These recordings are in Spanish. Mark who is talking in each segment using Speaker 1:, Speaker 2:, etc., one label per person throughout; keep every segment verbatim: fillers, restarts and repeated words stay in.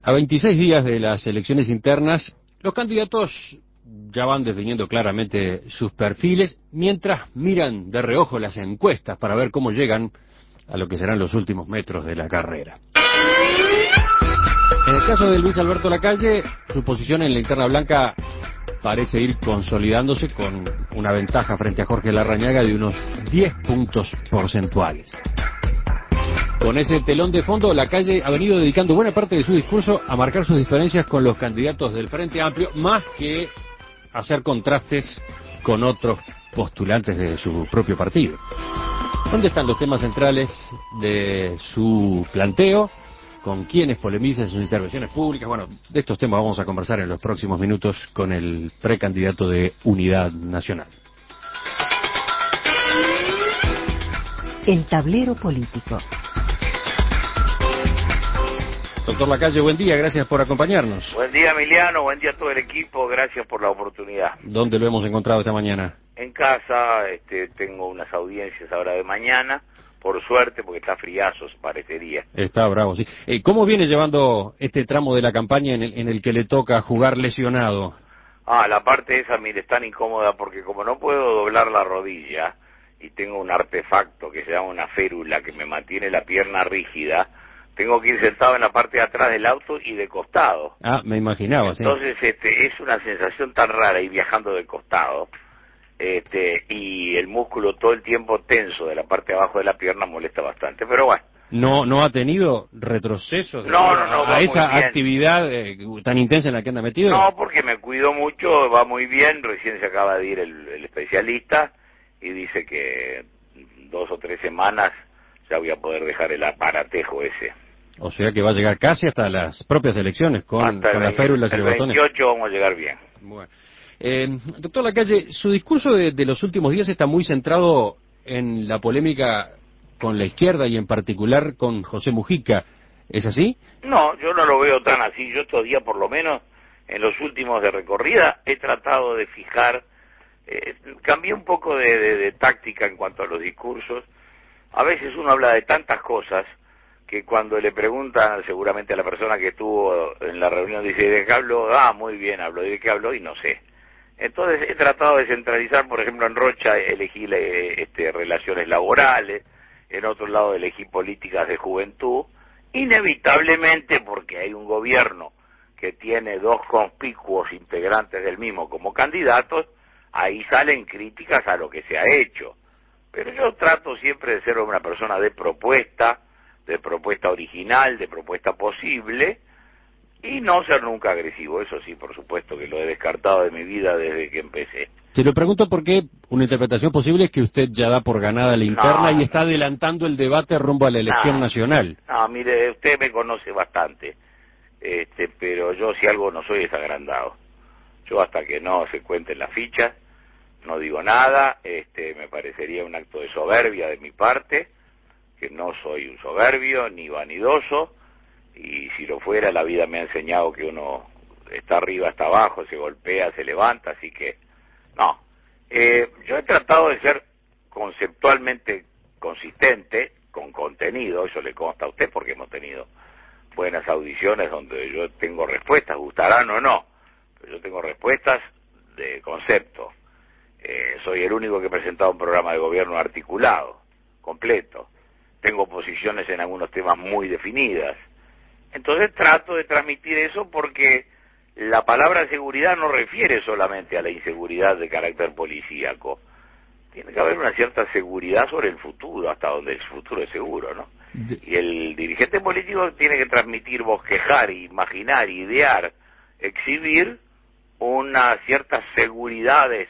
Speaker 1: A veintiséis días de las elecciones internas, los candidatos ya van definiendo claramente sus perfiles, mientras miran de reojo las encuestas para ver cómo llegan a lo que serán los últimos metros de la carrera. En el caso de Luis Alberto Lacalle, su posición en la interna blanca parece ir consolidándose con una ventaja frente a Jorge Larrañaga de unos diez puntos porcentuales. Con ese telón de fondo, Lacalle ha venido dedicando buena parte de su discurso a marcar sus diferencias con los candidatos del Frente Amplio, más que hacer contrastes con otros postulantes de su propio partido. ¿Dónde están los temas centrales de su planteo? ¿Con quiénes polemiza en sus intervenciones públicas? Bueno, de estos temas vamos a conversar en los próximos minutos con el precandidato de Unidad Nacional.
Speaker 2: El tablero político.
Speaker 1: Doctor Lacalle, buen día, gracias por acompañarnos.
Speaker 3: Buen día, Emiliano, buen día a todo el equipo, gracias por la oportunidad.
Speaker 1: ¿Dónde lo hemos encontrado esta mañana?
Speaker 3: En casa, este, tengo unas audiencias ahora de mañana, por suerte, porque está friazo, parecería.
Speaker 1: Está bravo, sí. Eh, ¿Cómo viene llevando este tramo de la campaña en el, en el que le toca jugar lesionado?
Speaker 3: Ah, la parte esa, mire, es tan incómoda porque como no puedo doblar la rodilla y tengo un artefacto que se llama una férula que me mantiene la pierna rígida, tengo que ir sentado en la parte de atrás del auto y de costado.
Speaker 1: Ah, me imaginaba, sí.
Speaker 3: Entonces, este, es una sensación tan rara ir viajando de costado, este, y el músculo todo el tiempo tenso de la parte de abajo de la pierna molesta bastante, pero bueno.
Speaker 1: ¿No no ha tenido retrocesos
Speaker 3: no, no, no,
Speaker 1: a, a esa actividad eh, tan intensa en la que anda metido?
Speaker 3: No, porque me cuido mucho, va muy bien, recién se acaba de ir el, el especialista y dice que dos o tres semanas ya voy a poder dejar el aparatejo ese.
Speaker 1: O sea que va a llegar casi hasta las propias elecciones con, con las férulas y los botones.
Speaker 3: El veintiocho vamos a llegar bien.
Speaker 1: Bueno. Eh, doctor Lacalle, su discurso de, de los últimos días está muy centrado en la polémica con la izquierda y en particular con José Mujica. ¿Es así?
Speaker 3: No, yo no lo veo tan así. Yo estos días, por lo menos, en los últimos de recorrida, he tratado de fijar, eh, cambié un poco de, de, de táctica en cuanto a los discursos. A veces uno habla de tantas cosas que cuando le preguntan seguramente a la persona que estuvo en la reunión, dice, ¿de qué habló? Ah, muy bien, habló. ¿De qué habló? Y no sé. Entonces he tratado de centralizar, por ejemplo, en Rocha elegí este, relaciones laborales, en otro lado elegí políticas de juventud, inevitablemente porque hay un gobierno que tiene dos conspicuos integrantes del mismo como candidatos, ahí salen críticas a lo que se ha hecho. Pero yo trato siempre de ser una persona de propuesta, de propuesta original, de propuesta posible, y no ser nunca agresivo. Eso sí, por supuesto que lo he descartado de mi vida desde que empecé.
Speaker 1: Se lo pregunto porque una interpretación posible es que usted ya da por ganada la interna no, y está
Speaker 3: no,
Speaker 1: adelantando el debate rumbo a la elección
Speaker 3: no,
Speaker 1: nacional.
Speaker 3: No, mire, usted me conoce bastante, este, pero yo si algo no soy es agrandado. Yo hasta que no se cuenten las fichas, no digo nada, este, me parecería un acto de soberbia de mi parte, que no soy un soberbio ni vanidoso, y si lo fuera la vida me ha enseñado que uno está arriba, está abajo, se golpea, se levanta, así que no. Eh, yo he tratado de ser conceptualmente consistente, con contenido, eso le consta a usted porque hemos tenido buenas audiciones donde yo tengo respuestas, gustarán o no, pero yo tengo respuestas de concepto. Eh, soy el único que he presentado un programa de gobierno articulado, completo. Tengo posiciones en algunos temas muy definidas. Entonces trato de transmitir eso porque la palabra seguridad no refiere solamente a la inseguridad de carácter policíaco. Tiene que haber una cierta seguridad sobre el futuro, hasta donde el futuro es seguro, ¿no? Y el dirigente político tiene que transmitir, bosquejar, imaginar, idear, exhibir unas ciertas seguridades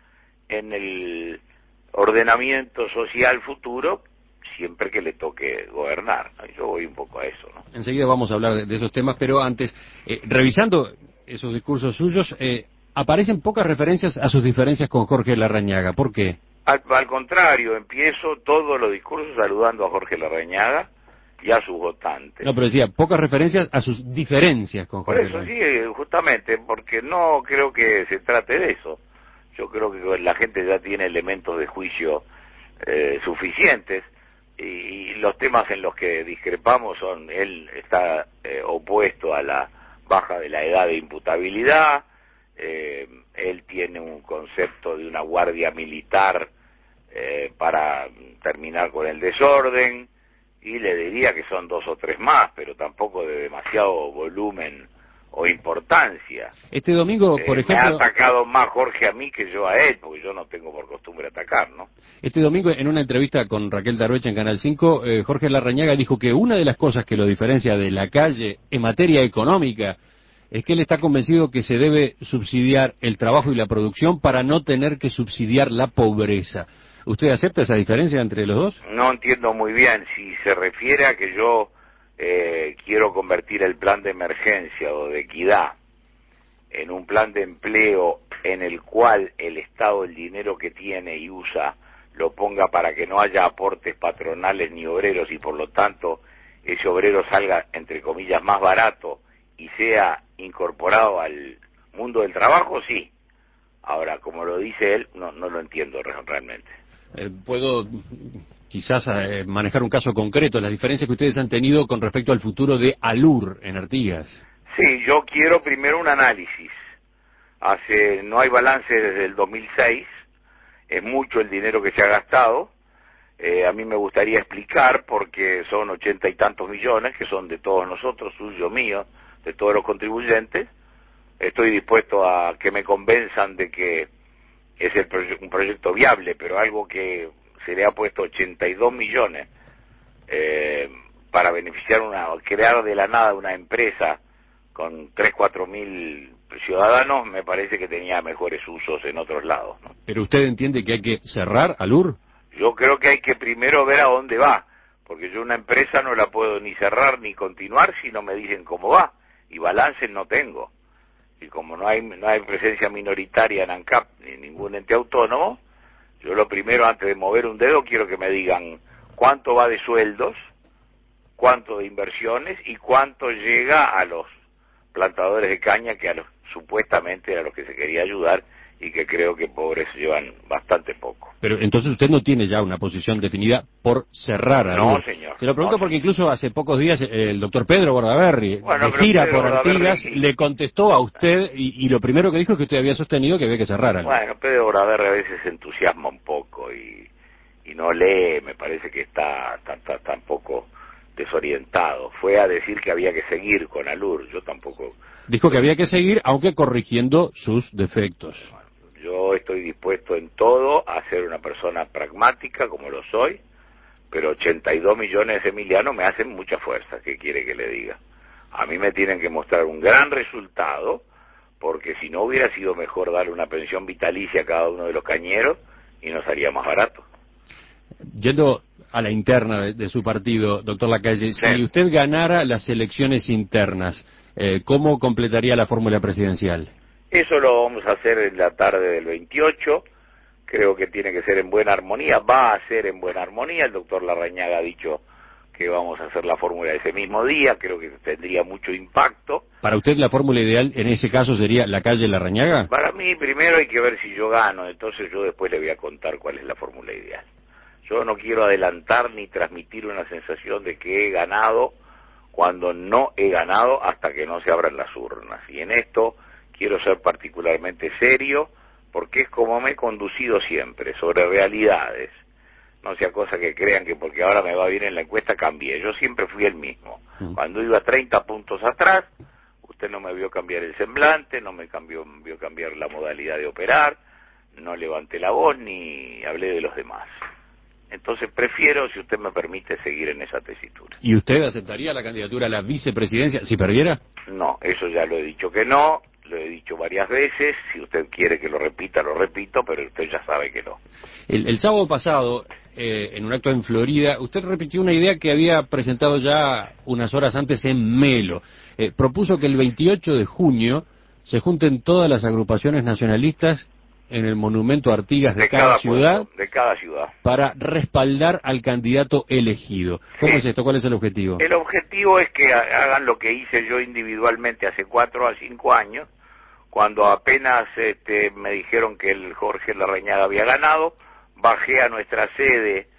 Speaker 3: en el ordenamiento social futuro, siempre que le toque gobernar. Yo voy un poco a eso, ¿no?
Speaker 1: Enseguida vamos a hablar de, de esos temas, pero antes, eh, revisando esos discursos suyos, eh, aparecen pocas referencias a sus diferencias con Jorge Larrañaga. ¿Por qué?
Speaker 3: Al, al contrario, empiezo todos los discursos saludando a Jorge Larrañaga y a sus votantes.
Speaker 1: No, pero decía, pocas referencias a sus diferencias con Jorge
Speaker 3: Por eso
Speaker 1: Larrañaga.
Speaker 3: Sí, justamente, porque no creo que se trate de eso. Yo creo que la gente ya tiene elementos de juicio eh, suficientes. y los temas en los que discrepamos son, él está eh, opuesto a la baja de la edad de imputabilidad, eh, él tiene un concepto de una guardia militar eh, para terminar con el desorden, y le diría que son dos o tres más, pero tampoco de demasiado volumen o importancia.
Speaker 1: Este domingo, por
Speaker 3: eh,
Speaker 1: ejemplo...
Speaker 3: Me ha atacado más Jorge a mí que yo a él, porque yo no tengo por costumbre atacar, ¿no?
Speaker 1: Este domingo, en una entrevista con Raquel Darrocha en Canal cinco, eh, Jorge Larrañaga dijo que una de las cosas que lo diferencia de Lacalle en materia económica es que él está convencido que se debe subsidiar el trabajo y la producción para no tener que subsidiar la pobreza. ¿Usted acepta esa diferencia entre los dos?
Speaker 3: No entiendo muy bien si se refiere a que yo eh, quiero convertir el plan de emergencia o de equidad en un plan de empleo en el cual el Estado el dinero que tiene y usa lo ponga para que no haya aportes patronales ni obreros y por lo tanto ese obrero salga entre comillas más barato y sea incorporado al mundo del trabajo, sí. Ahora, como lo dice él, no, no lo entiendo realmente.
Speaker 1: Eh, puedo quizás eh, manejar un caso concreto, las diferencias que ustedes han tenido con respecto al futuro de Alur en Artigas.
Speaker 3: Sí, yo quiero primero un análisis. Hace, no hay balance desde el dos mil seis, es mucho el dinero que se ha gastado. Eh, a mí me gustaría explicar porque son ochenta y tantos millones que son de todos nosotros, suyo, mío, de todos los contribuyentes. Estoy dispuesto a que me convenzan de que es el proye- un proyecto viable, pero algo que se le ha puesto ochenta y dos millones eh, para beneficiar una, crear de la nada una empresa con tres, cuatro mil ciudadanos, me parece que tenía mejores usos en otros lados, ¿no?
Speaker 1: ¿Pero usted entiende que hay que cerrar Alur?
Speaker 3: Yo creo que hay que primero ver a dónde va, porque yo una empresa no la puedo ni cerrar ni continuar si no me dicen cómo va, y balances no tengo. Y como no hay no hay presencia minoritaria en ANCAP ni ningún ente autónomo, yo lo primero, antes de mover un dedo, quiero que me digan cuánto va de sueldos, cuánto de inversiones y cuánto llega a los plantadores de caña, que a los supuestamente a los que se quería ayudar y que creo que pobres llevan bastante poco.
Speaker 1: Pero entonces usted no tiene ya una posición definida por cerrar Alur.
Speaker 3: No, señor.
Speaker 1: Se lo pregunto
Speaker 3: no,
Speaker 1: porque
Speaker 3: señor.
Speaker 1: incluso hace pocos días eh, el doctor Pedro Bordaberry,
Speaker 3: Bueno,
Speaker 1: de
Speaker 3: pero
Speaker 1: gira
Speaker 3: Pedro
Speaker 1: por Artigas,
Speaker 3: Bordaberry-
Speaker 1: le contestó a usted y, y lo primero que dijo es que usted había sostenido que había que cerrar Alur.
Speaker 3: Bueno, Pedro Bordaberry a veces se entusiasma un poco y, y no lee, me parece que está, está, está, está un poco desorientado. Fue a decir que había que seguir con Alur, yo tampoco...
Speaker 1: Dijo que había que seguir, aunque corrigiendo sus defectos.
Speaker 3: Yo estoy dispuesto en todo a ser una persona pragmática, como lo soy, pero ochenta y dos millones de emilianos me hacen mucha fuerza, ¿qué quiere que le diga? A mí me tienen que mostrar un gran resultado, porque si no hubiera sido mejor darle una pensión vitalicia a cada uno de los cañeros y nos salía más barato.
Speaker 1: Yendo a la interna de, de su partido, doctor Lacalle,
Speaker 3: Sí.
Speaker 1: si usted ganara las elecciones internas, eh, ¿cómo completaría la fórmula presidencial?
Speaker 3: Eso lo vamos a hacer en la tarde del veintiocho, creo que tiene que ser en buena armonía, va a ser en buena armonía, el doctor Larrañaga ha dicho que vamos a hacer la fórmula ese mismo día, creo que tendría mucho impacto.
Speaker 1: ¿Para usted la fórmula ideal en ese caso sería Lacalle Larrañaga?
Speaker 3: Para mí primero hay que ver si yo gano, entonces yo después le voy a contar cuál es la fórmula ideal. Yo no quiero adelantar ni transmitir una sensación de que he ganado cuando no he ganado hasta que no se abran las urnas. Y en esto quiero ser particularmente serio porque es como me he conducido siempre, sobre realidades. No sea cosa que crean que porque ahora me va bien en la encuesta cambié. Yo siempre fui el mismo. Cuando iba treinta puntos atrás, usted no me vio cambiar el semblante, no me cambió, vio cambiar la modalidad de operar, no levanté la voz ni hablé de los demás. Entonces prefiero, si usted me permite, seguir en esa tesitura.
Speaker 1: ¿Y usted aceptaría la candidatura a la vicepresidencia si perdiera?
Speaker 3: No, eso ya lo he dicho que no, lo he dicho varias veces, si usted quiere que lo repita, lo repito, pero usted ya sabe que no.
Speaker 1: El, el sábado pasado, eh, en un acto en Florida, usted repitió una idea que había presentado ya unas horas antes en Melo. Eh, propuso que el veintiocho de junio se junten todas las agrupaciones nacionalistas en el monumento a Artigas de,
Speaker 3: De
Speaker 1: cada,
Speaker 3: cada
Speaker 1: ciudad
Speaker 3: pueblo, de cada ciudad.
Speaker 1: para respaldar al candidato elegido. ¿Cómo
Speaker 3: Sí.
Speaker 1: es esto? ¿Cuál es el objetivo?
Speaker 3: El objetivo es que hagan lo que hice yo individualmente hace cuatro a cinco años, cuando apenas este, me dijeron que el Jorge Larrañaga había ganado, bajé a nuestra sede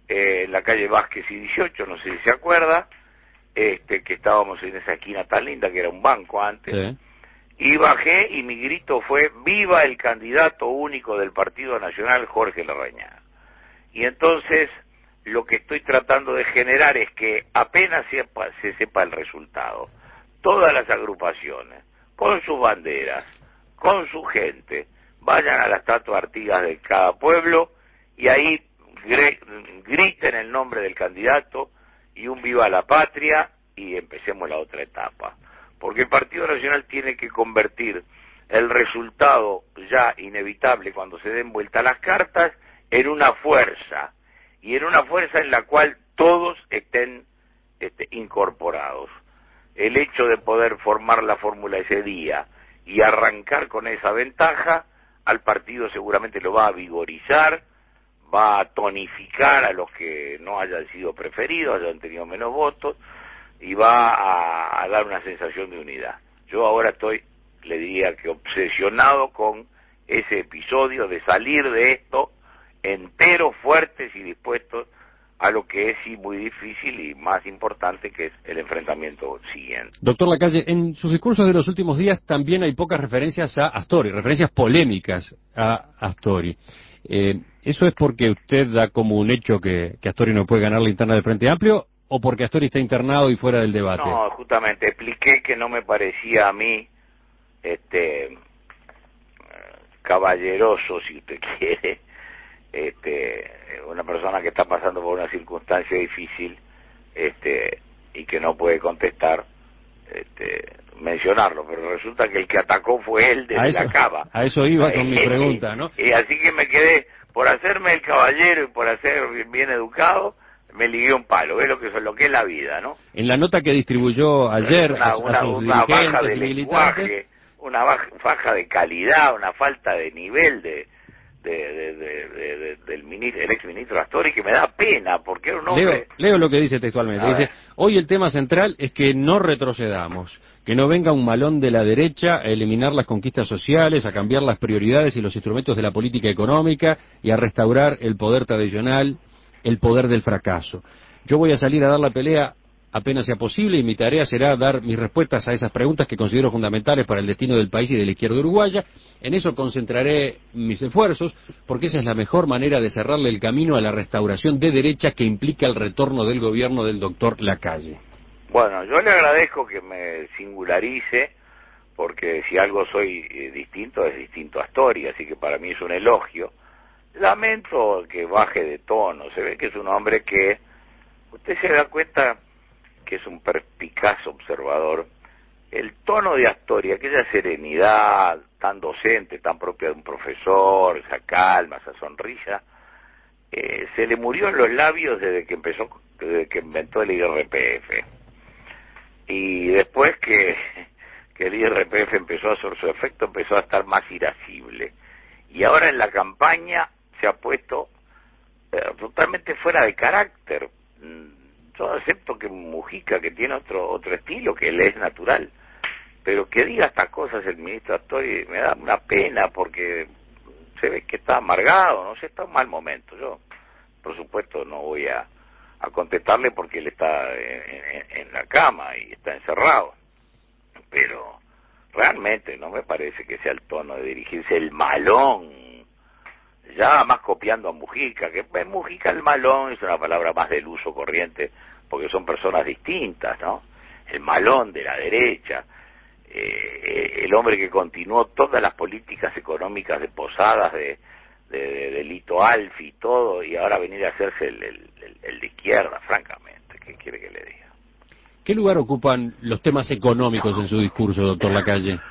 Speaker 3: eh, en la calle Vázquez y dieciocho, no sé si se acuerda, este, que estábamos en esa esquina tan linda que era un banco antes, sí. Y bajé y mi grito fue: ¡viva el candidato único del Partido Nacional, Jorge Larrañaga! Y entonces lo que estoy tratando de generar es que apenas sepa, se sepa el resultado, todas las agrupaciones, con sus banderas, con su gente, vayan a la estatua Artigas de cada pueblo y ahí griten el nombre del candidato y un viva la patria y empecemos la otra etapa. Porque el Partido Nacional tiene que convertir el resultado ya inevitable cuando se den vuelta las cartas en una fuerza, y en una fuerza en la cual todos estén este, incorporados. El hecho de poder formar la fórmula ese día y arrancar con esa ventaja, al partido seguramente lo va a vigorizar, va a tonificar a los que no hayan sido preferidos, hayan tenido menos votos, y va a, a dar una sensación de unidad. Yo ahora estoy, le diría que obsesionado con ese episodio de salir de esto enteros, fuertes y dispuestos a lo que es sí muy difícil y más importante, que es el enfrentamiento siguiente.
Speaker 1: Doctor Lacalle, en sus discursos de los últimos días también hay pocas referencias a Astori, referencias polémicas a Astori. Eh, ¿Eso es porque usted da como un hecho que, que Astori no puede ganar la interna del Frente Amplio, o porque Astori está internado y fuera del debate?
Speaker 3: No, justamente expliqué que no me parecía a mí este caballeroso, si usted quiere, este una persona que está pasando por una circunstancia difícil este y que no puede contestar, este mencionarlo, pero resulta que el que atacó fue él desde la cava.
Speaker 1: A eso iba con mi pregunta, ¿no?
Speaker 3: Y así que me quedé, por hacerme el caballero y por hacer bien educado, me ligué un palo. ¿Ves lo que es lo que es la vida, no?
Speaker 1: En la nota que distribuyó ayer
Speaker 3: una,
Speaker 1: a,
Speaker 3: una,
Speaker 1: a sus
Speaker 3: una baja de
Speaker 1: y
Speaker 3: lenguaje,
Speaker 1: militantes,
Speaker 3: una baja, baja de calidad, una falta de nivel de de, de, de, de, de del ministro, el ex ministro Astori, que me da pena, porque era un hombre...
Speaker 1: Leo, leo lo que dice textualmente.
Speaker 3: A
Speaker 1: Dice:
Speaker 3: ver.
Speaker 1: hoy el tema central es que no retrocedamos, que no venga un malón de la derecha a eliminar las conquistas sociales, a cambiar las prioridades y los instrumentos de la política económica y a restaurar el poder tradicional, el poder del fracaso. Yo voy a salir a dar la pelea apenas sea posible, y mi tarea será dar mis respuestas a esas preguntas que considero fundamentales para el destino del país y de la izquierda uruguaya. En eso concentraré mis esfuerzos, porque esa es la mejor manera de cerrarle el camino a la restauración de derecha que implica el retorno del gobierno del doctor Lacalle.
Speaker 3: Bueno, yo le agradezco que me singularice, porque si algo soy eh, distinto, es distinto a Astori, así que para mí es un elogio. Lamento que baje de tono, se ve que es un hombre que, usted se da cuenta que es un perspicaz observador, el tono de Astori, aquella serenidad tan docente, tan propia de un profesor, esa calma, esa sonrisa, eh, se le murió en los labios desde que empezó, desde que inventó el I R P F. Y después que, que el I R P F empezó a hacer su efecto, empezó a estar más irascible. Y ahora en la campaña se ha puesto eh, totalmente fuera de carácter. Yo acepto que Mujica, que tiene otro otro estilo, que le es natural, pero que diga estas cosas el ministro Astori me da una pena, porque se ve que está amargado, no sé, está en un mal momento. Yo, por supuesto, no voy a, a contestarle porque él está en, en, en la cama y está encerrado, pero realmente no me parece que sea el tono de dirigirse el malón, ya más copiando a Mujica, que en Mujica el malón es una palabra más del uso corriente, porque son personas distintas, ¿no? El malón de la derecha, eh, el hombre que continuó todas las políticas económicas de Posadas, de, de, de, de Lito Alfi y todo, y ahora venir a hacerse el, el, el, el de izquierda, francamente, ¿qué quiere que le diga?
Speaker 1: ¿Qué lugar ocupan los temas económicos en su discurso, doctor Lacalle?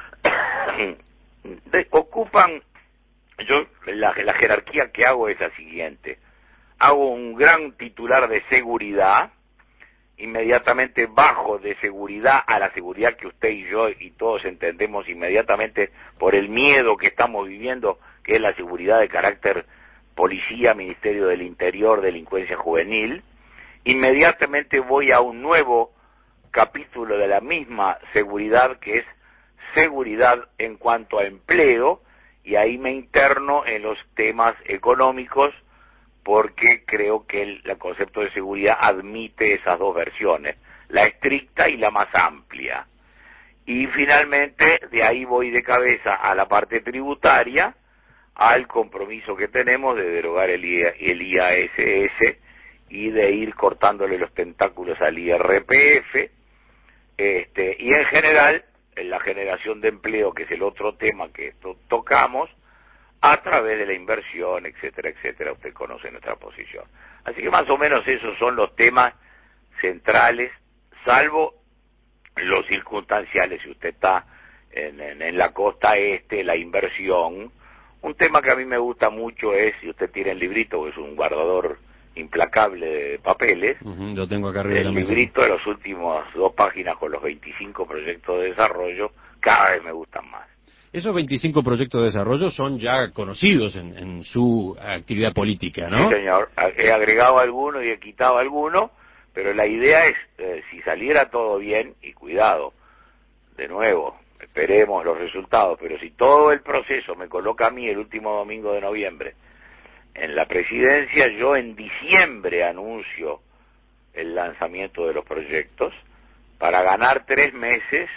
Speaker 3: De, ocupan... Yo, la, la jerarquía que hago es la siguiente: hago un gran titular de seguridad, inmediatamente bajo de seguridad a la seguridad que usted y yo y todos entendemos inmediatamente por el miedo que estamos viviendo, que es la seguridad de carácter policía, Ministerio del Interior, delincuencia juvenil. Inmediatamente voy a un nuevo capítulo de la misma seguridad, que es seguridad en cuanto a empleo, y ahí me interno en los temas económicos, porque creo que el, el concepto de seguridad admite esas dos versiones, la estricta y la más amplia. Y finalmente, de ahí voy de cabeza a la parte tributaria, al compromiso que tenemos de derogar el, I A, el I A S S y de ir cortándole los tentáculos al I R P F, este, y en general, en la generación de empleo, que es el otro tema que to tocamos, a través de la inversión, etcétera, etcétera. Usted conoce nuestra posición. Así que más o menos esos son los temas centrales, salvo los circunstanciales, si usted está en, en, en la costa este, la inversión. Un tema que a mí me gusta mucho es, si usted tiene el librito, que es un guardador implacable de papeles,
Speaker 1: uh-huh, lo tengo acá arriba
Speaker 3: el
Speaker 1: de la mesa.
Speaker 3: librito de las últimas dos páginas con los veinticinco proyectos de desarrollo, cada vez me gustan más.
Speaker 1: Esos veinticinco proyectos de desarrollo son ya conocidos en, en su actividad política, ¿no?
Speaker 3: Sí, señor. He agregado alguno y he quitado alguno, pero la idea es, eh, si saliera todo bien, y cuidado, de nuevo, esperemos los resultados, pero si todo el proceso me coloca a mí el último domingo de noviembre en la presidencia, yo en diciembre anuncio el lanzamiento de los proyectos para ganar tres meses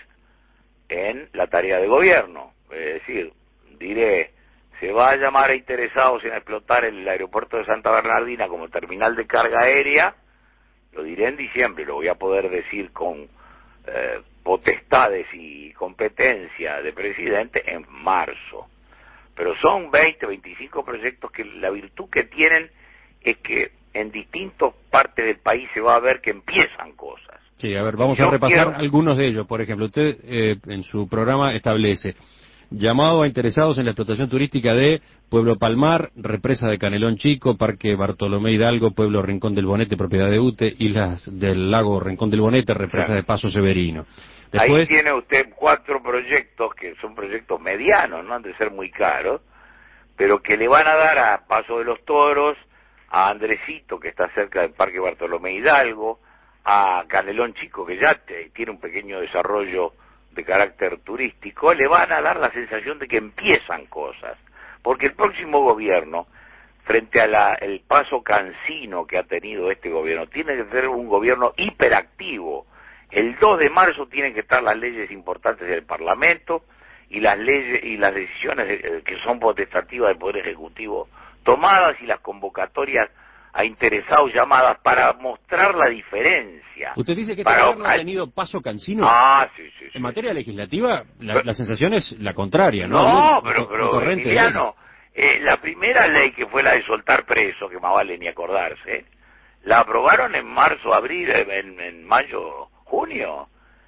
Speaker 3: en la tarea de gobierno. Es decir, diré, se va a llamar a interesados en explotar el aeropuerto de Santa Bernardina como terminal de carga aérea, lo diré en diciembre, lo voy a poder decir con eh, potestades y competencia de presidente en marzo. Pero son veinte, veinticinco proyectos que la virtud que tienen es que en distintas partes del país se va a ver que empiezan cosas.
Speaker 1: Sí, a ver, vamos
Speaker 3: Yo
Speaker 1: a repasar
Speaker 3: quiero...
Speaker 1: algunos de ellos. Por ejemplo, usted eh, en su programa establece llamado a interesados en la explotación turística de Pueblo Palmar, Represa de Canelón Chico, Parque Bartolomé Hidalgo, Pueblo Rincón del Bonete, propiedad de U T E, Islas del Lago Rincón del Bonete, Represa claro. de Paso Severino. Después...
Speaker 3: Ahí tiene usted cuatro proyectos que son proyectos medianos, no han de ser muy caros, pero que le van a dar a Paso de los Toros, a Andresito, que está cerca del Parque Bartolomé Hidalgo, a Canelón Chico, que ya te, tiene un pequeño desarrollo de carácter turístico, le van a dar la sensación de que empiezan cosas, porque el próximo gobierno, frente a la, el paso cansino que ha tenido este gobierno, tiene que ser un gobierno hiperactivo. El dos de marzo tienen que estar las leyes importantes del Parlamento y las leyes y las decisiones de, que son potestativas del Poder Ejecutivo tomadas y las convocatorias a interesados llamadas para mostrar la diferencia.
Speaker 1: ¿Usted dice que este
Speaker 3: para...
Speaker 1: gobierno ha tenido paso cansino?
Speaker 3: Ah, sí, sí, sí.
Speaker 1: En materia legislativa, la, pero... la sensación es la contraria, ¿no?
Speaker 3: No, pero, pero Emiliano, eh, la primera ley que fue la de soltar presos, que más vale ni acordarse, la aprobaron en marzo, abril, en, en mayo, junio,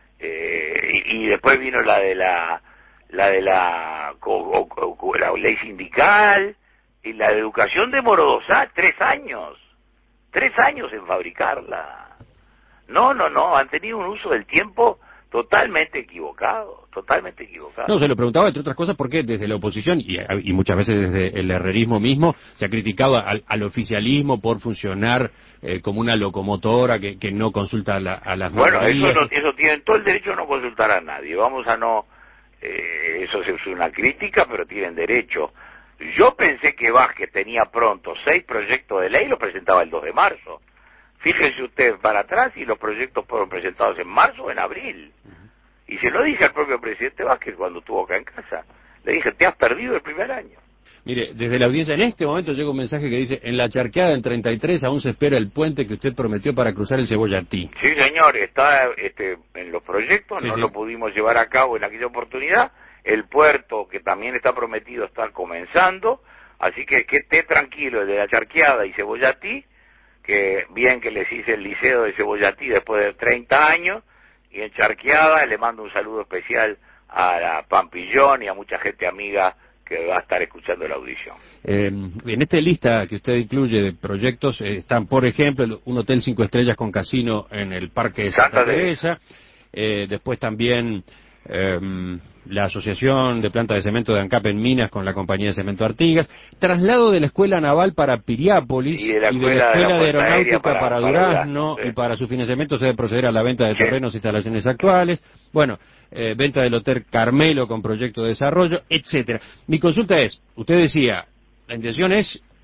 Speaker 3: eh, y, y después vino la de la, la de la, co, co, co, la ley sindical, y la de educación demoró dos años, tres años, tres años en fabricarla. No, no, no, han tenido un uso del tiempo totalmente equivocado, totalmente equivocado.
Speaker 1: No, se lo preguntaba entre otras cosas porque desde la oposición y, y muchas veces desde el herrerismo mismo se ha criticado al, al oficialismo por funcionar eh, como una locomotora que, que no consulta a, la, a las
Speaker 3: Bueno,
Speaker 1: mayorías.
Speaker 3: eso, no, eso tienen todo el derecho a no consultar a nadie, vamos a no, eh, eso es una crítica, pero tienen derecho. Yo pensé que Vázquez tenía pronto seis proyectos de ley y los presentaba el dos de marzo. Fíjese usted para atrás y los proyectos fueron presentados en marzo o en abril. Uh-huh. Y se lo dije al propio presidente Vázquez cuando estuvo acá en casa. Le dije, te has perdido el primer año.
Speaker 1: Mire, desde la audiencia en este momento llega un mensaje que dice, en la charqueada en treinta y tres aún se espera el puente que usted prometió para cruzar el Cebollatí.
Speaker 3: Sí, señor, está este, en los proyectos, sí, no sí. lo pudimos llevar a cabo en aquella oportunidad. El puerto, que también está prometido, está comenzando, así que que esté tranquilo, el de la Charqueada y Cebollatí, que bien que les hice el liceo de Cebollatí después de treinta años, y en Charqueada le mando un saludo especial a la Pampillón y a mucha gente amiga que va a estar escuchando la audición.
Speaker 1: Eh, en esta lista que usted incluye de proyectos eh, están, por ejemplo, un hotel cinco estrellas con casino en el Parque de Santa, Santa Teresa, eh, después también... Eh, la Asociación de Planta de Cemento de ANCAP en Minas con la compañía de Cemento Artigas, traslado de la Escuela Naval para Piriápolis y de la Escuela, y de, la escuela de, la de Aeronáutica para, para, para Durazno, sí. Y para su financiamiento se debe proceder a la venta de terrenos e instalaciones actuales, bueno, eh, venta del Hotel Carmelo con proyecto de desarrollo, etcétera. Mi consulta es, usted decía, la intención es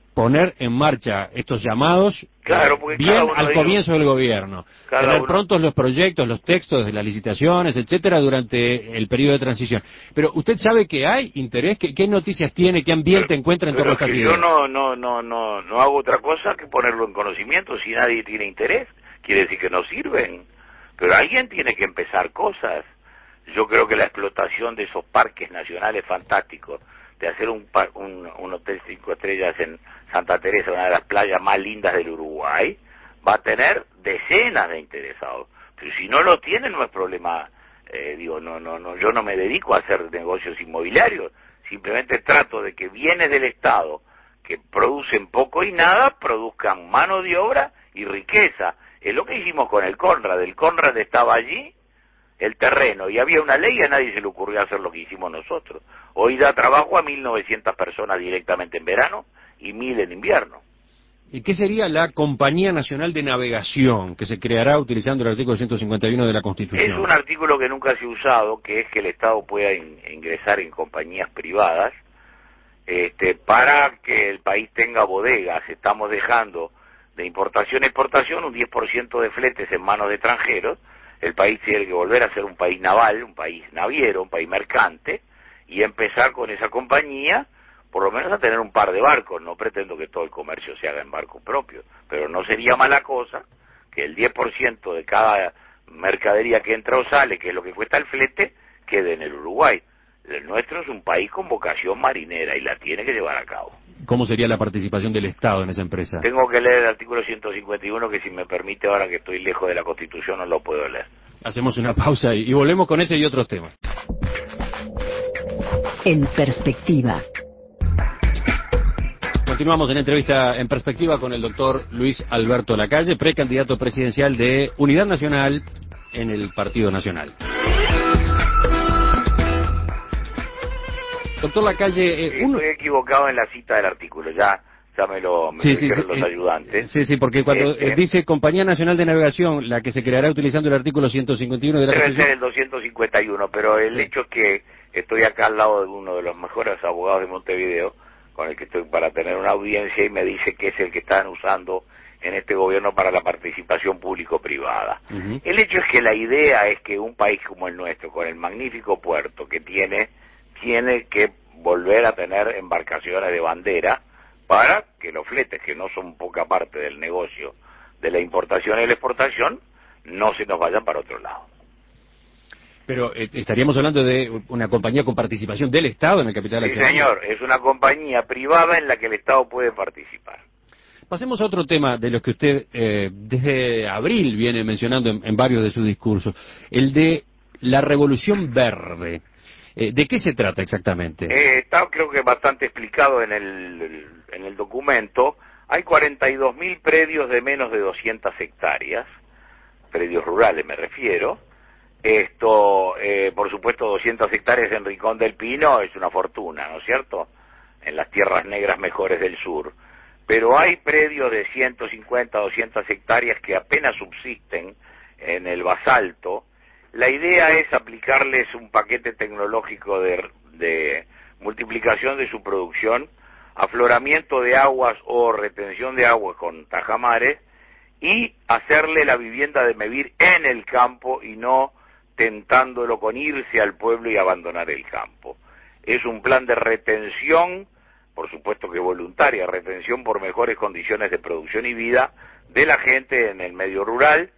Speaker 1: poner en marcha estos llamados
Speaker 3: claro, porque
Speaker 1: bien
Speaker 3: cada
Speaker 1: al
Speaker 3: uno
Speaker 1: comienzo del gobierno, tener
Speaker 3: uno...
Speaker 1: prontos los proyectos, los textos de las licitaciones, etcétera, durante el periodo de transición. Pero usted sabe que hay interés, ¿qué, qué noticias tiene, qué ambiente
Speaker 3: pero,
Speaker 1: encuentra en torno a estas
Speaker 3: que
Speaker 1: ideas?
Speaker 3: Yo no, no, no, no, no hago otra cosa que ponerlo en conocimiento. Si nadie tiene interés, quiere decir que no sirven. Pero alguien tiene que empezar cosas. Yo creo que la explotación de esos parques nacionales fantásticos, de hacer un, un, un hotel cinco estrellas en Santa Teresa, una de las playas más lindas del Uruguay, va a tener decenas de interesados. Pero si no lo tiene, no es problema. Eh, digo, no, no, no, yo no me dedico a hacer negocios inmobiliarios. Simplemente trato de que bienes del Estado, que producen poco y nada, produzcan mano de obra y riqueza. Es lo que hicimos con el Conrad. El Conrad estaba allí, el terreno, y había una ley y a nadie se le ocurrió hacer lo que hicimos nosotros. Hoy da trabajo a mil novecientas personas directamente en verano y mil en invierno.
Speaker 1: ¿Y qué sería la Compañía Nacional de Navegación, que se creará utilizando el artículo ciento cincuenta y uno de la Constitución?
Speaker 3: Es un artículo que nunca se ha usado, que es que el Estado pueda in- ingresar en compañías privadas este, para que el país tenga bodegas. Estamos dejando de importación a exportación un diez por ciento de fletes en manos de extranjeros. El país tiene que volver a ser un país naval, un país naviero, un país mercante, y empezar con esa compañía, por lo menos a tener un par de barcos. No pretendo que todo el comercio se haga en barco propio, pero no sería mala cosa que el diez por ciento de cada mercadería que entra o sale, que es lo que cuesta el flete, quede en el Uruguay. El nuestro es un país con vocación marinera y la tiene que llevar a cabo.
Speaker 1: ¿Cómo sería la participación del Estado en esa empresa?
Speaker 3: Tengo que leer el artículo ciento cincuenta y uno, que si me permite, ahora que estoy lejos de la Constitución, no lo puedo leer.
Speaker 1: Hacemos una pausa y, y volvemos con ese y otros temas.
Speaker 2: En perspectiva.
Speaker 1: Continuamos en entrevista en perspectiva con el doctor Luis Alberto Lacalle, precandidato presidencial de Unidad Nacional en el Partido Nacional. Doctor Lacalle, eh,
Speaker 3: sí,
Speaker 1: uno...
Speaker 3: estoy equivocado en la cita del artículo, ya, ya me lo, me
Speaker 1: sí,
Speaker 3: lo
Speaker 1: sí,
Speaker 3: dijeron
Speaker 1: sí,
Speaker 3: los
Speaker 1: eh,
Speaker 3: ayudantes.
Speaker 1: Sí, sí, porque cuando
Speaker 3: Este,
Speaker 1: eh, dice Compañía Nacional de Navegación, la que se creará utilizando el artículo ciento cincuenta y uno de la
Speaker 3: debe
Speaker 1: Constitución...
Speaker 3: ser el doscientos cincuenta y uno, pero el
Speaker 1: sí.
Speaker 3: hecho es que estoy acá al lado de uno de los mejores abogados de Montevideo, con el que estoy para tener una audiencia, y me dice que es el que están usando en este gobierno para la participación público-privada. Uh-huh. El hecho es que la idea es que un país como el nuestro, con el magnífico puerto que tiene, tiene que volver a tener embarcaciones de bandera para que los fletes, que no son poca parte del negocio de la importación y la exportación, no se nos vayan para otro lado.
Speaker 1: Pero eh, estaríamos hablando de una compañía con participación del Estado en el capital
Speaker 3: Sí,
Speaker 1: accionario.
Speaker 3: señor, es una compañía privada en la que el Estado puede participar.
Speaker 1: Pasemos a otro tema de los que usted eh, desde abril viene mencionando en, en varios de sus discursos, el de la revolución verde. Eh, ¿De qué se trata exactamente?
Speaker 3: Eh, está creo que bastante explicado en el, en el documento. Hay cuarenta y dos mil predios de menos de doscientas hectáreas, predios rurales me refiero. Esto, eh, por supuesto, doscientas hectáreas en Rincón del Pino es una fortuna, ¿no es cierto?, en las tierras negras mejores del sur. Pero hay predios de ciento cincuenta, doscientas hectáreas que apenas subsisten en el basalto. La idea es aplicarles un paquete tecnológico de, de multiplicación de su producción, afloramiento de aguas o retención de aguas con tajamares, y hacerle la vivienda de medir en el campo y no tentándolo con irse al pueblo y abandonar el campo. Es un plan de retención, por supuesto que voluntaria, retención por mejores condiciones de producción y vida de la gente en el medio rural,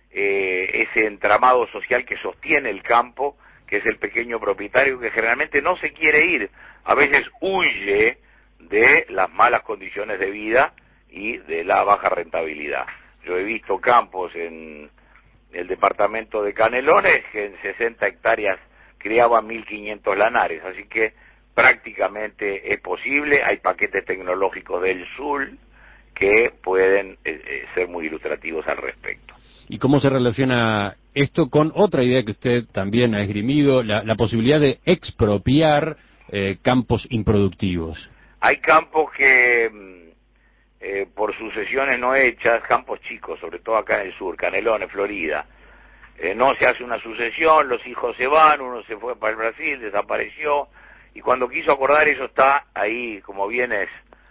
Speaker 3: eh, ese entramado social que sostiene el campo, que es el pequeño propietario que generalmente no se quiere ir, a veces huye de las malas condiciones de vida y de la baja rentabilidad. Yo he visto campos en el departamento de Canelones que en sesenta hectáreas criaban mil quinientos lanares, así que prácticamente es posible. Hay paquetes tecnológicos del sur que pueden eh, eh, ser muy ilustrativos al respecto.
Speaker 1: ¿Y cómo se relaciona esto con otra idea que usted también ha esgrimido, la, la posibilidad de expropiar eh, campos improductivos?
Speaker 3: Hay campos que, eh, por sucesiones no hechas, campos chicos, sobre todo acá en el sur, Canelones, Florida, eh, no se hace una sucesión, los hijos se van, uno se fue para el Brasil, desapareció, y cuando quiso acordar eso está ahí como bienes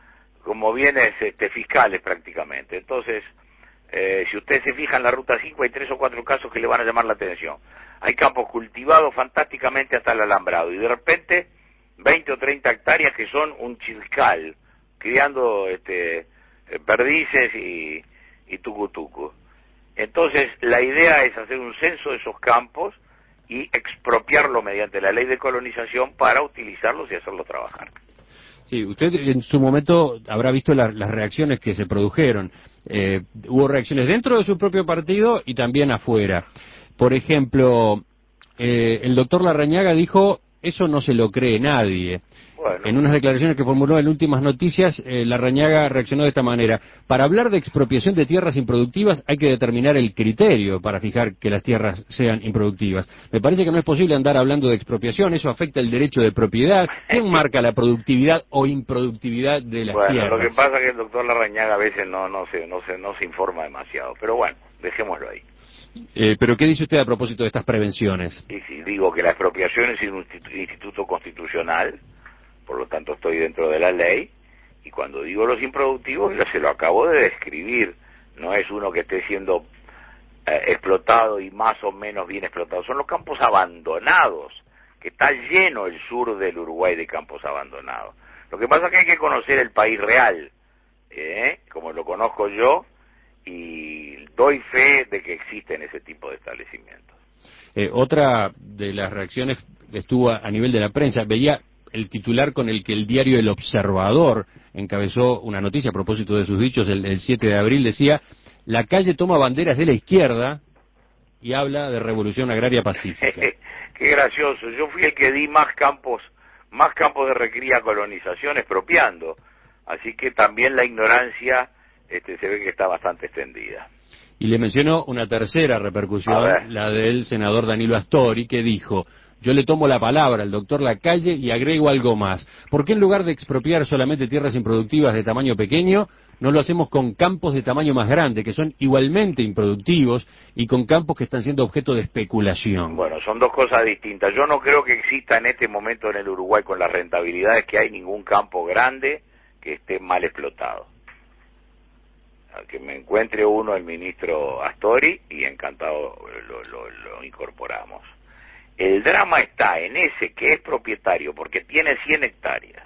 Speaker 3: como bienes este, fiscales prácticamente. Entonces, eh, si usted se fija en la Ruta cinco, hay tres o cuatro casos que le van a llamar la atención. Hay campos cultivados fantásticamente hasta el alambrado, y de repente veinte o treinta hectáreas que son un chiscal, criando este, perdices y, y tucutucu. Entonces, la idea es hacer un censo de esos campos y expropiarlo mediante la ley de colonización para utilizarlos y hacerlos trabajar.
Speaker 1: Sí, usted en su momento habrá visto la, las reacciones que se produjeron. Eh, hubo reacciones dentro de su propio partido y también afuera. Por ejemplo, eh, el doctor Larrañaga dijo, eso no se lo cree nadie.
Speaker 3: Bueno.
Speaker 1: En unas declaraciones que formuló en Últimas Noticias, eh, Larrañaga reaccionó de esta manera: para hablar de expropiación de tierras improductivas hay que determinar el criterio para fijar que las tierras sean improductivas. Me parece que no es posible andar hablando de expropiación, eso afecta el derecho de propiedad. ¿Quién marca la productividad o improductividad de las
Speaker 3: bueno,
Speaker 1: tierras?
Speaker 3: Lo que pasa es que el doctor Larrañaga a veces no, no, se, no, se, no se informa demasiado, pero bueno, dejémoslo ahí.
Speaker 1: Eh, ¿Pero qué dice usted a propósito de estas prevenciones?
Speaker 3: Y si digo que la expropiación es un instituto constitucional, por lo tanto estoy dentro de la ley, y cuando digo los improductivos, ya se lo acabo de describir, no es uno que esté siendo eh, explotado y más o menos bien explotado, son los campos abandonados, que está lleno el sur del Uruguay de campos abandonados. Lo que pasa es que hay que conocer el país real, ¿eh? Como lo conozco yo, y doy fe de que existen ese tipo de establecimientos.
Speaker 1: Eh, otra de las reacciones estuvo a nivel de la prensa. Veía el titular con el que el diario El Observador encabezó una noticia a propósito de sus dichos el, el siete de abril. Decía: la calle toma banderas de la izquierda y habla de revolución agraria pacífica.
Speaker 3: Qué gracioso. Yo fui el que di más campos, más campos de recría colonización expropiando. Así que también la ignorancia este, se ve que está bastante extendida.
Speaker 1: Y le menciono una tercera repercusión, la del senador Danilo Astori, que dijo: yo le tomo la palabra al doctor Lacalle y agrego algo más. ¿Por qué en lugar de expropiar solamente tierras improductivas de tamaño pequeño, no lo hacemos con campos de tamaño más grande, que son igualmente improductivos, y con campos que están siendo objeto de especulación?
Speaker 3: Bueno, son dos cosas distintas. Yo no creo que exista en este momento en el Uruguay, con las rentabilidades que hay, ningún campo grande que esté mal explotado. Al que me encuentre uno, el ministro Astori, y encantado lo, lo, lo incorporamos. El drama está en ese que es propietario, porque tiene cien hectáreas.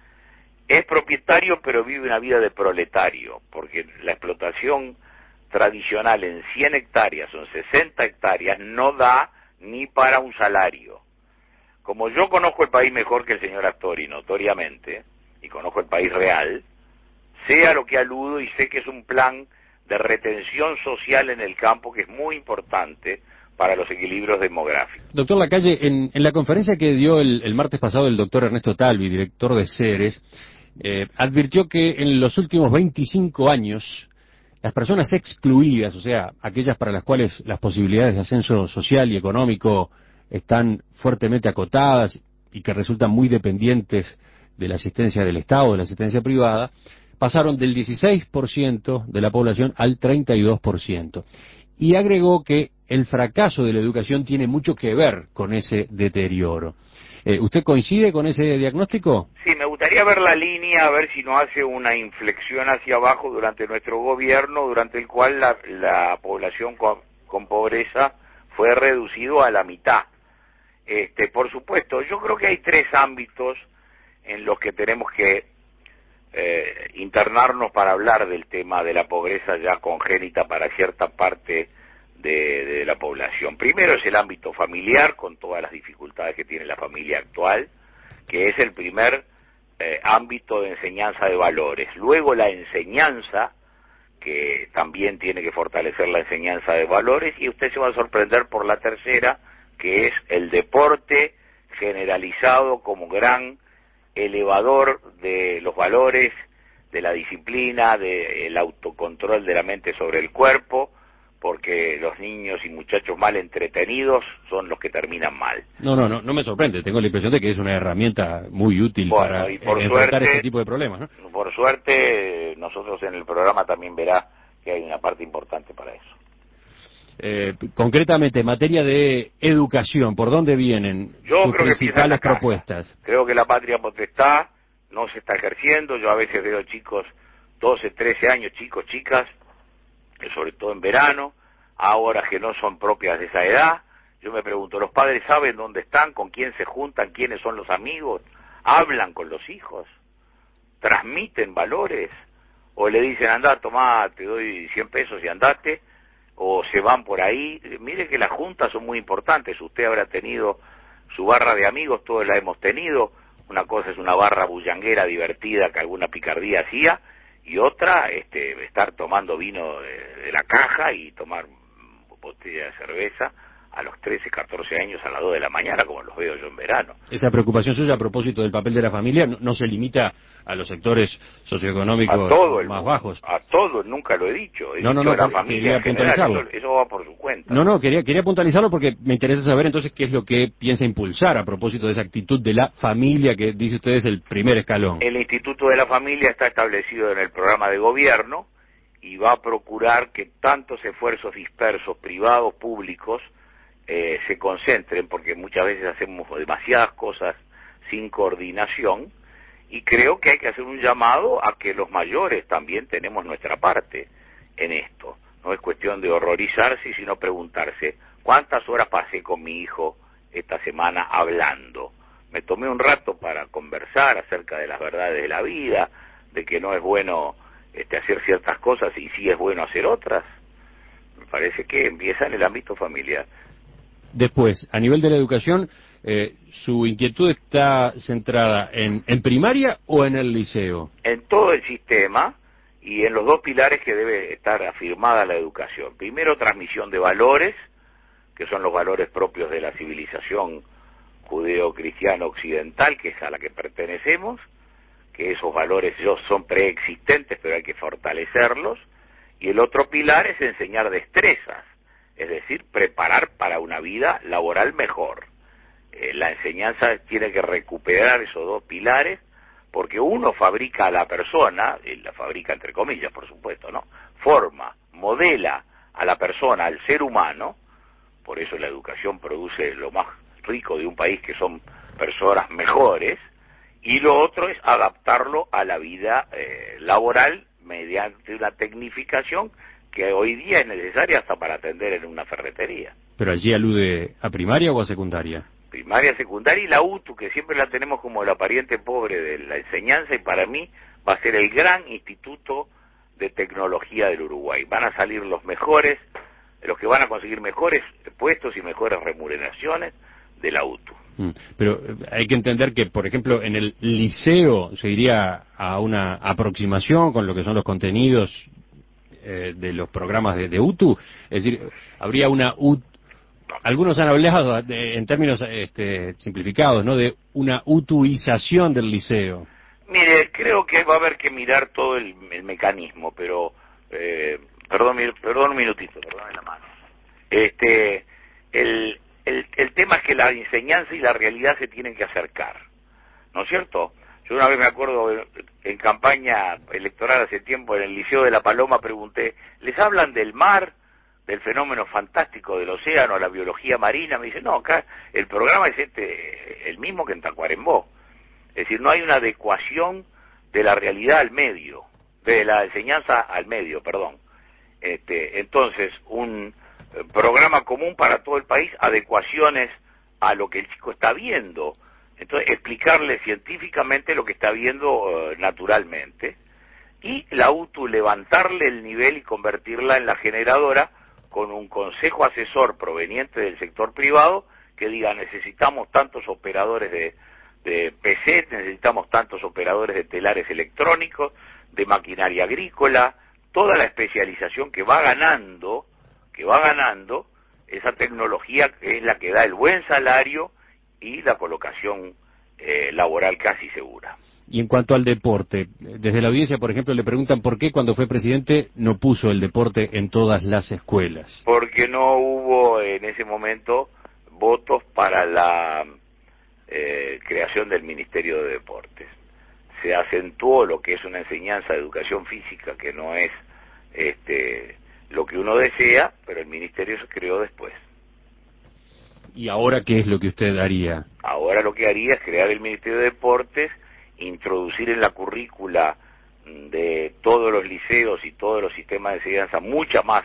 Speaker 3: Es propietario, pero vive una vida de proletario, porque la explotación tradicional en cien hectáreas, son sesenta hectáreas, no da ni para un salario. Como yo conozco el país mejor que el señor Astori, notoriamente, y conozco el país real, sé a lo que aludo y sé que es un plan de retención social en el campo que es muy importante para los equilibrios demográficos.
Speaker 1: Doctor Lacalle, en, en la conferencia que dio el, el martes pasado el doctor Ernesto Talvi, director de Ceres, eh, advirtió que en los últimos veinticinco años las personas excluidas, o sea, aquellas para las cuales las posibilidades de ascenso social y económico están fuertemente acotadas y que resultan muy dependientes de la asistencia del Estado, de la asistencia privada, pasaron del dieciséis por ciento de la población al treinta y dos por ciento. Y agregó que el fracaso de la educación tiene mucho que ver con ese deterioro. Eh, ¿Usted coincide con ese diagnóstico?
Speaker 3: Sí, me gustaría ver la línea, a ver si no hace una inflexión hacia abajo durante nuestro gobierno, durante el cual la, la población con, con pobreza fue reducido a la mitad. Este, por supuesto, yo creo que hay tres ámbitos en los que tenemos que eh, internarnos para hablar del tema de la pobreza ya congénita para cierta parte de, de la población. Primero es el ámbito familiar, con todas las dificultades que tiene la familia actual, que es el primer eh, ámbito de enseñanza de valores. Luego la enseñanza, que también tiene que fortalecer la enseñanza de valores, y usted se va a sorprender por la tercera, que es el deporte generalizado como gran elevador de los valores, de la disciplina, del autocontrol de la mente sobre el cuerpo, porque los niños y muchachos mal entretenidos son los que terminan mal.
Speaker 1: No, no, no, no me sorprende. Tengo la impresión de que es una herramienta muy útil bueno, para y por enfrentar suerte, este tipo de problemas, ¿no?
Speaker 3: Por suerte, nosotros en el programa también verá que hay una parte importante para eso.
Speaker 1: Eh, concretamente, en materia de educación, ¿por dónde vienen
Speaker 3: Yo
Speaker 1: sus
Speaker 3: creo
Speaker 1: principales
Speaker 3: que
Speaker 1: propuestas?
Speaker 3: Creo que la patria potestad no se está ejerciendo. Yo a veces veo chicos, doce, trece años, chicos, chicas, sobre todo en verano, a horas que no son propias de esa edad. Yo me pregunto, ¿los padres saben dónde están, con quién se juntan, quiénes son los amigos? ¿Hablan con los hijos? ¿Transmiten valores? ¿O le dicen, andá, tomá, te doy cien pesos y andate? ¿O se van por ahí? Mire que las juntas son muy importantes. Usted habrá tenido su barra de amigos, todos la hemos tenido. Una cosa es una barra bullanguera divertida que alguna picardía hacía, y otra, este, estar tomando vino de, de la caja y tomar botella de cerveza a los trece, catorce años a las dos de la mañana, como los veo yo en verano.
Speaker 1: Esa preocupación suya a propósito del papel de la familia no, no se limita a los sectores socioeconómicos
Speaker 3: a todo el
Speaker 1: más
Speaker 3: mundo,
Speaker 1: bajos.
Speaker 3: A todos, nunca lo he dicho. He
Speaker 1: no, no,
Speaker 3: dicho
Speaker 1: no,
Speaker 3: la familia en general, eso, eso va por su cuenta.
Speaker 1: No, no, quería, quería puntualizarlo porque me interesa saber entonces qué es lo que piensa impulsar a propósito de esa actitud de la familia que dice usted es el primer escalón.
Speaker 3: El Instituto de la Familia está establecido en el programa de gobierno y va a procurar que tantos esfuerzos dispersos, privados, públicos, Eh, se concentren, porque muchas veces hacemos demasiadas cosas sin coordinación, y creo que hay que hacer un llamado a que los mayores también tenemos nuestra parte en esto. No es cuestión de horrorizarse, sino preguntarse, ¿cuántas horas pasé con mi hijo esta semana hablando? Me tomé un rato para conversar acerca de las verdades de la vida, de que no es bueno este, hacer ciertas cosas y sí es bueno hacer otras. Me parece que empieza en el ámbito familiar.
Speaker 1: Después, a nivel de la educación, eh, ¿su inquietud está centrada en, en primaria o en el liceo?
Speaker 3: En todo el sistema y en los dos pilares que debe estar afirmada la educación. Primero, transmisión de valores, que son los valores propios de la civilización judeo-cristiana occidental, que es a la que pertenecemos, que esos valores ellos son preexistentes, pero hay que fortalecerlos. Y el otro pilar es enseñar destrezas, es decir, preparar para una vida laboral mejor. Eh, la enseñanza tiene que recuperar esos dos pilares, porque uno fabrica a la persona, y la fabrica entre comillas, por supuesto, ¿no? Forma, modela a la persona, al ser humano, por eso la educación produce lo más rico de un país, que son personas mejores, y lo otro es adaptarlo a la vida eh, laboral mediante una tecnificación que hoy día es necesaria hasta para atender en una ferretería.
Speaker 1: ¿Pero allí alude a primaria o a secundaria?
Speaker 3: Primaria, secundaria y la U T U, que siempre la tenemos como la pariente pobre de la enseñanza, y para mí va a ser el gran instituto de tecnología del Uruguay. Van a salir los mejores, los que van a conseguir mejores puestos y mejores remuneraciones de la U T U.
Speaker 1: Pero hay que entender que, por ejemplo, en el liceo se iría a una aproximación con lo que son los contenidos eh, de los programas de, de U T U, es decir, habría una U T U, algunos han hablado de, en términos este, simplificados, ¿no?, de una utuización del liceo.
Speaker 3: Mire, creo que va a haber que mirar todo el, el mecanismo, pero, eh, perdón, perdón un minutito, perdón la mano. Este, el, el, el tema es que la enseñanza y la realidad se tienen que acercar, ¿no es cierto? Yo una vez me acuerdo, en, en campaña electoral hace tiempo, en el Liceo de La Paloma, pregunté, ¿les hablan del mar, del fenómeno fantástico del océano, la biología marina? Me dice, no, acá el programa es este, el mismo que en Tacuarembó. Es decir, no hay una adecuación de la realidad al medio, de la enseñanza al medio, perdón. Este, entonces, un programa común para todo el país, adecuaciones a lo que el chico está viendo. Entonces, explicarle científicamente lo que está viendo uh, naturalmente. Y la U T U levantarle el nivel y convertirla en la generadora con un consejo asesor proveniente del sector privado que diga, necesitamos tantos operadores de de P C, necesitamos tantos operadores de telares electrónicos, de maquinaria agrícola, toda la especialización que va ganando, que va ganando esa tecnología, que es la que da el buen salario y la colocación eh, laboral casi segura.
Speaker 1: Y en cuanto al deporte, desde la audiencia, por ejemplo, le preguntan por qué cuando fue presidente no puso el deporte en todas las escuelas.
Speaker 3: Porque no hubo en ese momento votos para la Eh, creación del Ministerio de Deportes. Se acentuó lo que es una enseñanza de educación física, que no es este lo que uno desea, pero el Ministerio se creó después.
Speaker 1: ¿Y ahora qué es lo que usted haría?
Speaker 3: Ahora lo que haría es crear el Ministerio de Deportes introducir en la currícula de todos los liceos y todos los sistemas de enseñanza mucha más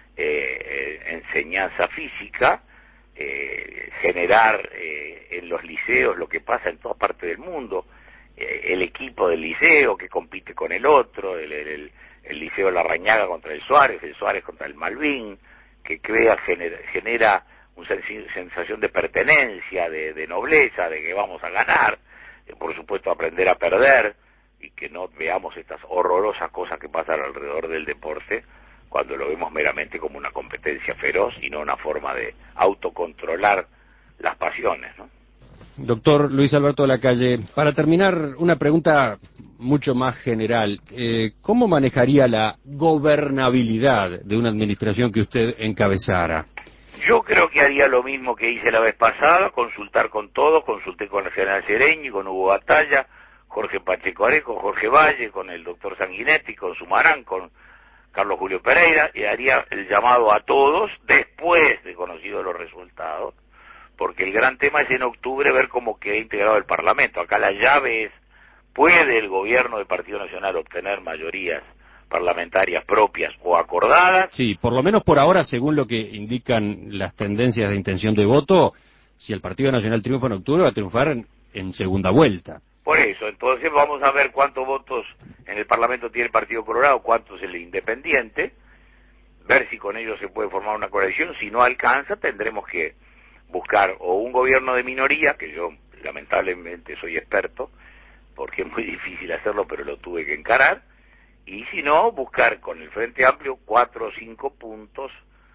Speaker 3: eh, enseñanza física, eh, generar eh, en los liceos lo que pasa en toda parte del mundo, eh, el equipo del liceo que compite con el otro, el, el, el liceo Larrañaga contra el Suárez, el Suárez contra el Malvin, que crea, genera, genera una sensación de pertenencia, de, de nobleza, de que vamos a ganar, eh, por supuesto aprender a perder, y que no veamos estas horrorosas cosas que pasan alrededor del deporte cuando lo vemos meramente como una competencia feroz y no una forma de autocontrolar las pasiones, ¿no?
Speaker 1: Doctor Luis Alberto Lacalle, para terminar, una pregunta mucho más general. Eh, ¿Cómo manejaría la gobernabilidad de una administración que usted encabezara?
Speaker 3: Yo creo que haría lo mismo que hice la vez pasada, consultar con todos, consulté con el general Sereñi, con Hugo Batalla, Jorge Pacheco Areco, Jorge Valle, con el doctor Sanguinetti, con Sumarán, con Carlos Julio Pereira, y haría el llamado a todos después de conocidos los resultados, porque el gran tema es en octubre ver cómo queda integrado el Parlamento. Acá la llave es, ¿puede el gobierno del Partido Nacional obtener mayorías parlamentarias propias o acordadas?
Speaker 1: Sí, por lo menos por ahora, según lo que indican las tendencias de intención de voto, si el Partido Nacional triunfa en octubre, va a triunfar en, en segunda vuelta.
Speaker 3: Por eso, entonces vamos a ver cuántos votos en el Parlamento tiene el Partido Colorado, cuántos el Independiente, ver si con ellos se puede formar una coalición. Si no alcanza, tendremos que buscar o un gobierno de minoría, que yo lamentablemente soy experto, porque es muy difícil hacerlo, pero lo tuve que encarar, y si no, buscar con el Frente Amplio cuatro o cinco puntos,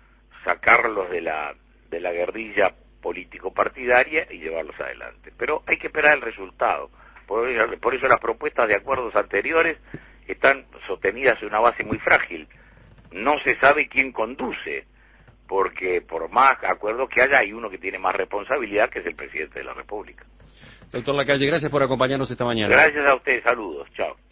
Speaker 3: sacarlos de la de la guerrilla político-partidaria y llevarlos adelante. Pero hay que esperar el resultado. Por eso, por eso las propuestas de acuerdos anteriores están sostenidas en una base muy frágil. No se sabe quién conduce, porque por más acuerdos que haya, hay uno que tiene más responsabilidad, que es el presidente de la República.
Speaker 1: Doctor Lacalle, gracias por acompañarnos esta mañana.
Speaker 3: Gracias a ustedes, saludos, chao.